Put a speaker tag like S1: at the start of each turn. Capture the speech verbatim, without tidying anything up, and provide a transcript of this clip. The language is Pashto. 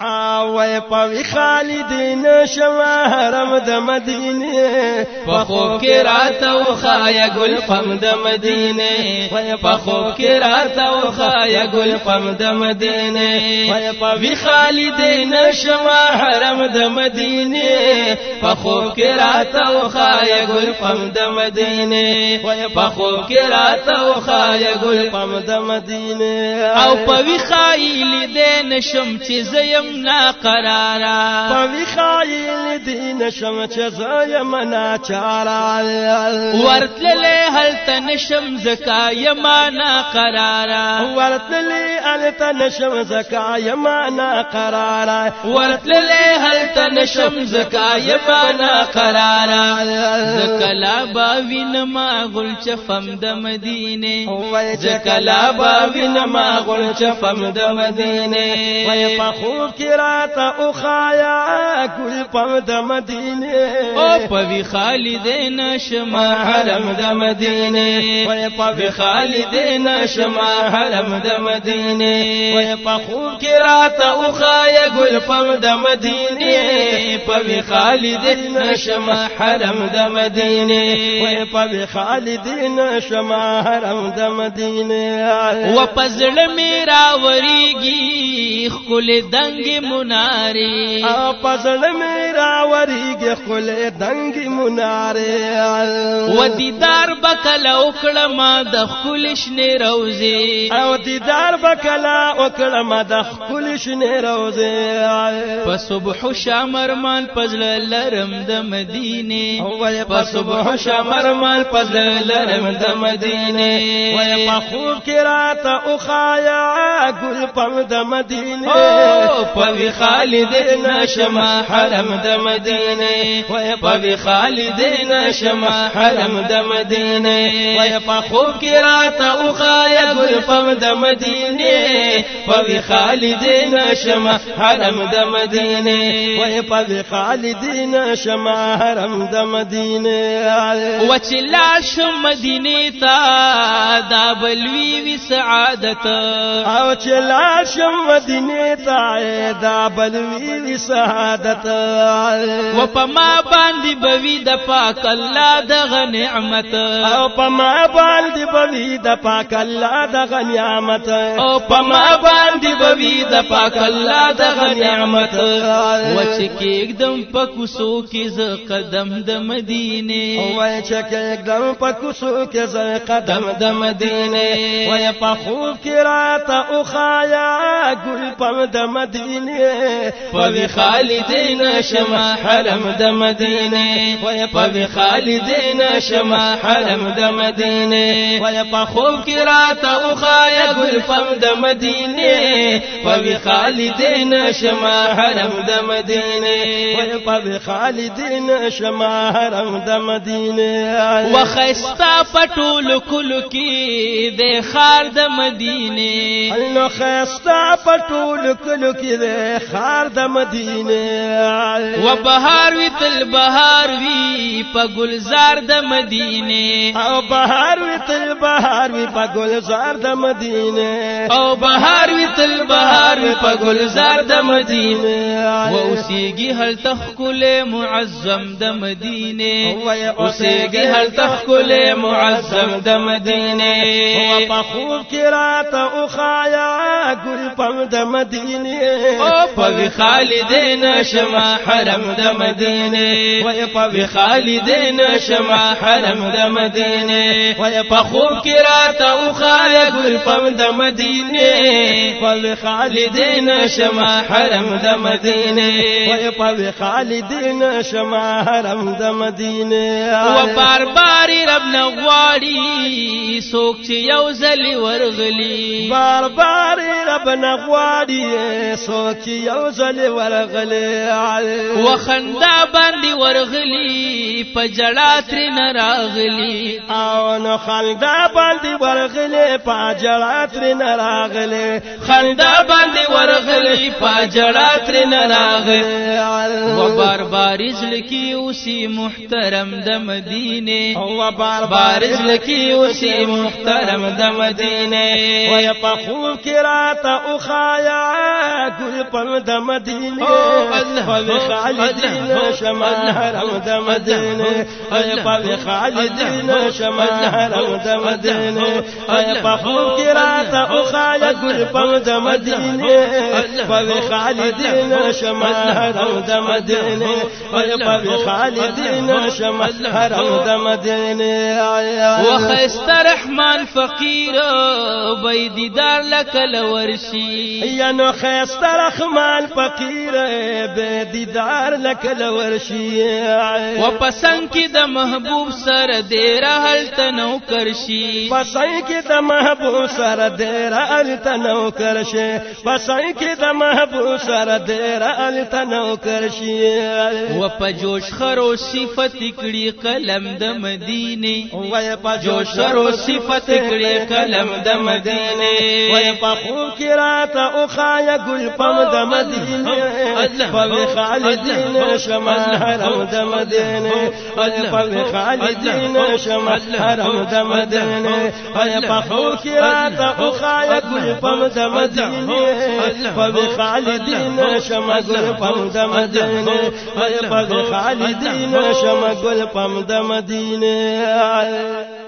S1: آوے پوی خالدین شما حرم د مدینه
S2: پخو کی راتو خایا گل پم د مدینه پخو کی راتو خایا گل پم د مدینه پوی خالدین شما حرم د مدینه پخو کی راتو خایا گل پم د مدینه پخو کی راتو خایا گل پم د مدینه او پوی خالدین شم چې زیم نا قرارا
S1: پوی خایل دین شم چه زایم نا چارا
S2: ورتللی حلت نشم زکایم نا قرارا
S1: ورتللی حلت نشم زکایم نا قرارا
S2: ورتللی حلت نشم زکایم نا قرارا زکلا باوین ما غل چفم د مدینه زکلا باوین ما غل چفم د مدینه
S1: وی پخوب کراتا اخایا گل پم د مدینه
S2: او پوی خالدین شما حرم د مدینه
S1: وی
S2: پوی خالدین شما حرم د مدینه
S1: وی پخوب کراتا اخایا گل پم د مدینه
S2: پوی خالدین شما حرم د مدینه
S1: وی پوی خالدین شما حرم د مدینه
S2: و پزړ میرا وریږي خل دنگ مناری
S1: او پزړ میرا وریږي خل دنگ مناری
S2: و دیدار بکلا وکړم د خل شنه روزي
S1: او دیدار بکلا وکړم د خل شنه روزي
S2: په صبح شامرمان پزړ لرم د مدینه په صبح شامرمان پزړ لرم د مدینه
S1: و په خوب کې راته او خایا ګل پم د مدینه
S2: پوی خالدین شما حرم د مدینه پوی خالدین شما حرم د مدینه په خوب کې راته او خایا ګل پم د مدینه پوی خالدین شما حرم د مدینه
S1: پوی خالدین شما حرم د مدینه
S2: وچلال شم مدینه تا دا بلوی وی سعادت
S1: او چلال شم مدینه تا دا بلوی وی سعادت
S2: و پما باندې بوی د پاک الله د نعمت
S1: او پما باندې بوی د پاک الله د نعمت
S2: او پما باندې بوی د پاک الله د نعمت و چې کېږدم پکوسو کې ز قدم د مدینه
S1: او چې کېږدم پکوسو کې ز قدم د مدینه و په خوب کې راته او خایا ګل پم د مدینه
S2: پوی خالدین شما حرم د مدینه پوی خالدین شما حرم د مدینه په خوب کې راته او خایا ګل پم د مدینه پوی خالدین شما حرم د مدینه
S1: پوی خالدین شما حرم د مدینه
S2: و خستا پټول کل کې د خار د مدینه
S1: نو خستا پټول کل کې د خار د مدینه
S2: و بهار وی تل بهار وی په گلزار د مدینه
S1: او بهار وی تل بهار وی په گلزار د مدینه
S2: او بهار وی تل بهار وی په گلزار د مدینه و اوسېږي هل تخکل معظم د مدینه
S1: و
S2: اوسېږي هل تخکل معظم د مدینه
S1: و په خوب کې راته او خایا ګل پم د مدینه
S2: او پوی خالدین شما حرم د مدینه
S1: و
S2: پوی خالدین شما حرم د مدینه و په خوب کې راته او خایا ګل پم د مدینه پوی خالدین شما حرم د مدینه
S1: و پوی خالدین شما حرم د مدینه
S2: و بار بار رب نغواړي سوک چې یو ځل ورغلی
S1: بار بار رب نغواړي سوک چې یو ځل ورغلی
S2: و خندا باندې ورغلی په جړا تر نه راغلی
S1: او نو خندا باندې ورغلی په جړا تر نه راغلی
S2: خندا باندې ورغلی په جړا تر نه راغلی و بار بار زلکی اوسی محترم د مدینه
S1: و بار
S2: بار زلکی اوسی محترم د مدینه
S1: و په خوب کې راته او خایا گل پم د مدینه پاوی خالدین شمال حرم د مدینه ای پاوی خالدین شمال حرم د مدینه ای په خوب کې راته او خای گل پم د مدینه پاوی خالدین شمال حرم د مدینه ای پاوی خالدین شمال حرم د مدینه
S2: وخست رحمان فقیر بيد دیدار لکل ورشی
S1: یا نو خست رحمان فقیر بے دیدار لکل ورشی
S2: و پسند کی د محبوب سر دیر حل تنو کرشی
S1: پسند کی د محبوب سر دیر حل تنو کرشی پسند کی د محبوب سر دیر حل تنو کرشی
S2: و پجوش خرو صفت کړي قلم د مدینه
S1: و
S2: پجوش خرو صفت کړي قلم د مدینه
S1: وی پخو کراتا او خای گل پم د مدینه پوی خالدین شمال حرم د مدینه وی پوی خالدین شمال حرم د مدینه وی پخو کراتا او خای گل پم د مدینه پوی خالدین شمال گل پم د مدینه وی پوی خالدین شمال گل پم د مدینه